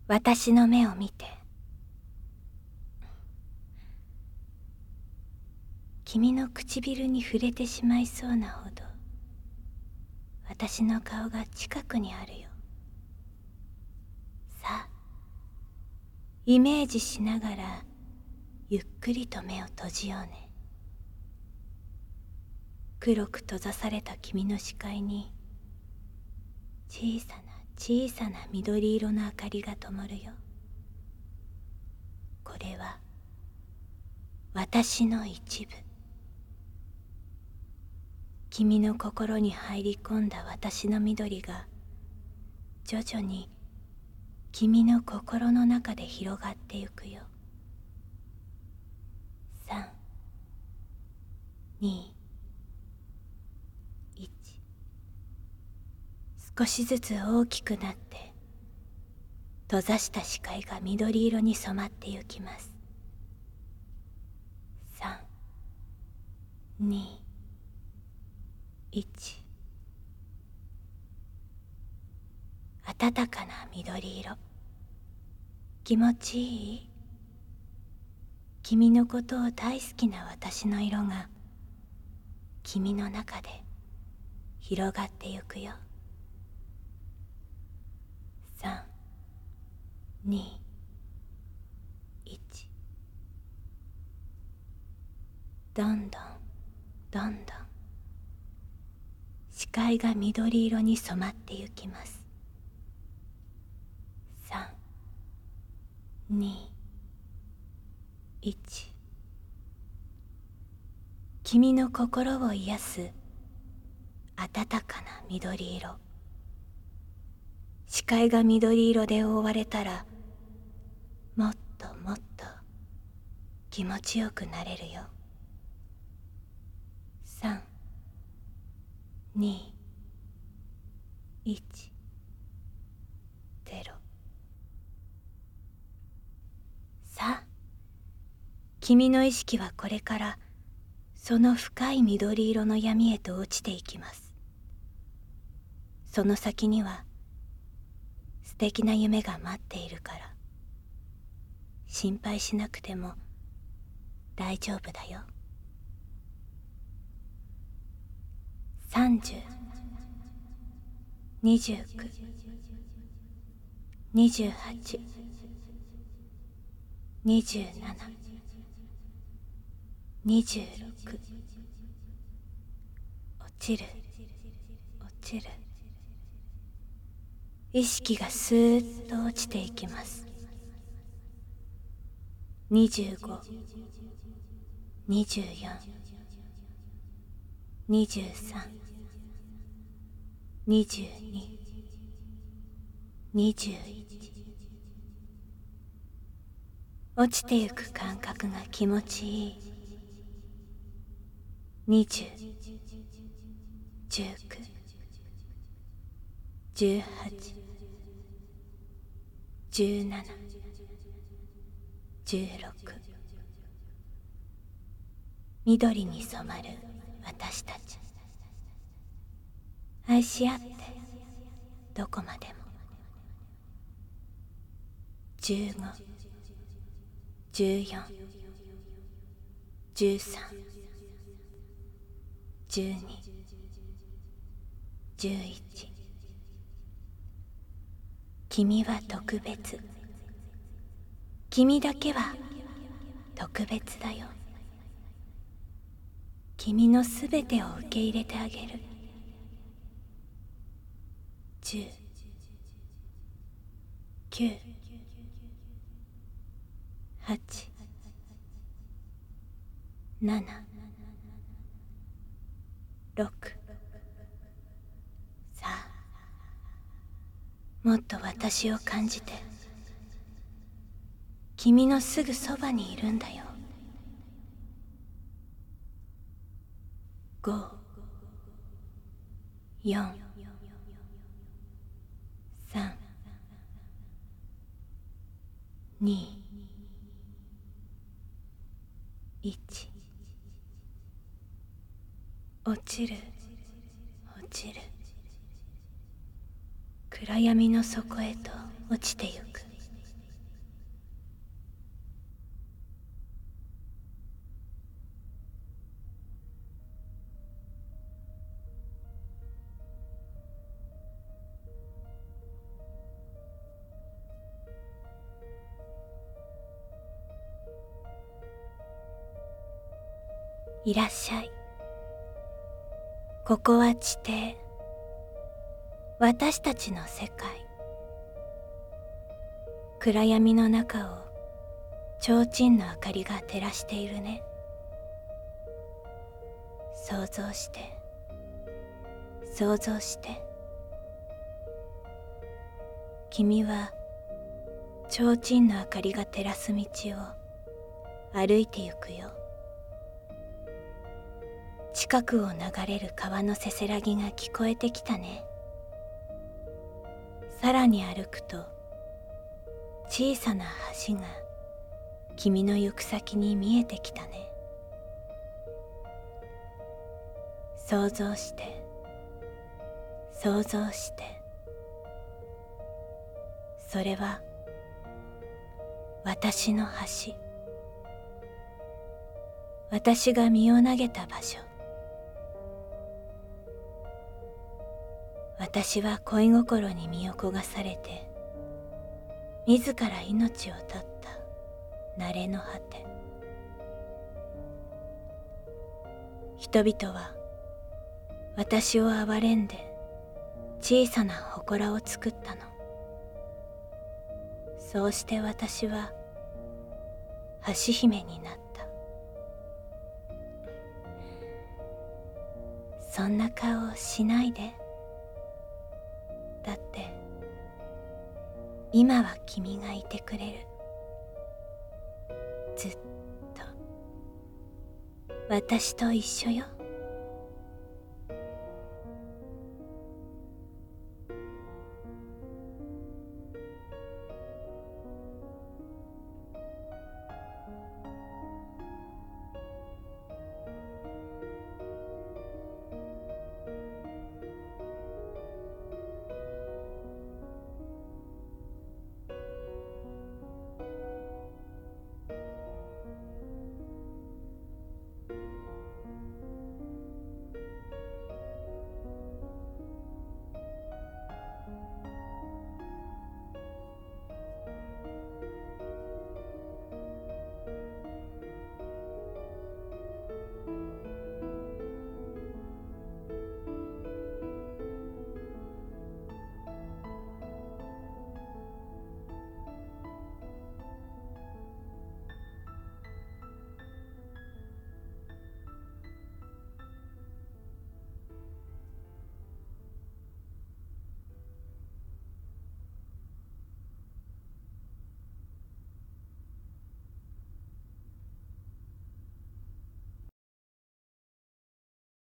私の目を見て。君の唇に触れてしまいそうなほど私の顔が近くにあるよ。さあ、イメージしながらゆっくりと目を閉じようね。黒く閉ざされた君の視界に小さな小さな緑色の明かりが灯るよ。これは私の一部。君の心に入り込んだ私の緑が徐々に君の心の中で広がってゆくよ。3、2、1。少しずつ大きくなって閉ざした視界が緑色に染まってゆきます。3、2、1。暖かな緑色。気持ちいい？君のことを大好きな私の色が君の中で広がってゆくよ。3、2、1。どんどんどんどん視界が緑色に染まってゆきます。3、2、1。君の心を癒す暖かな緑色。視界が緑色で覆われたらもっともっと気持ちよくなれるよ。3、2、1、0。さあ、君の意識はこれからその深い緑色の闇へと落ちていきます。その先には素敵な夢が待っているから心配しなくても大丈夫だよ。30、29、28、27、26。落ちる落ちる。意識がスーッと落ちていきます。25、24、23、22、21。落ちてゆく感覚が気持ちいい。20、19、18、17、16。緑に染まる私たち。愛し合ってどこまでも。15、14、13、12、11。君は特別。君だけは特別だよ。君のすべてを受け入れてあげる。10、9、8、7、6。さあ、もっと私を感じて。君のすぐそばにいるんだよ。5、4、3、2、1。落ちる落ちる。暗闇の底へと落ちてゆく。 いらっしゃい。ここは地底、私たちの世界。暗闇の中を提灯の明かりが照らしているね。想像して、想像して。君は提灯の明かりが照らす道を歩いてゆくよ。近くを流れる川のせせらぎが聞こえてきたね。さらに歩くと小さな橋が君の行く先に見えてきたね。想像して、想像して。それは私の橋。私が身を投げた場所。私は恋心に身を焦がされて自ら命を絶った慣れの果て。人々は私を憐れんで小さな祠を作ったの。そうして私は橋姫になった。そんな顔をしないで。だって今は君がいてくれる。ずっと私と一緒よ。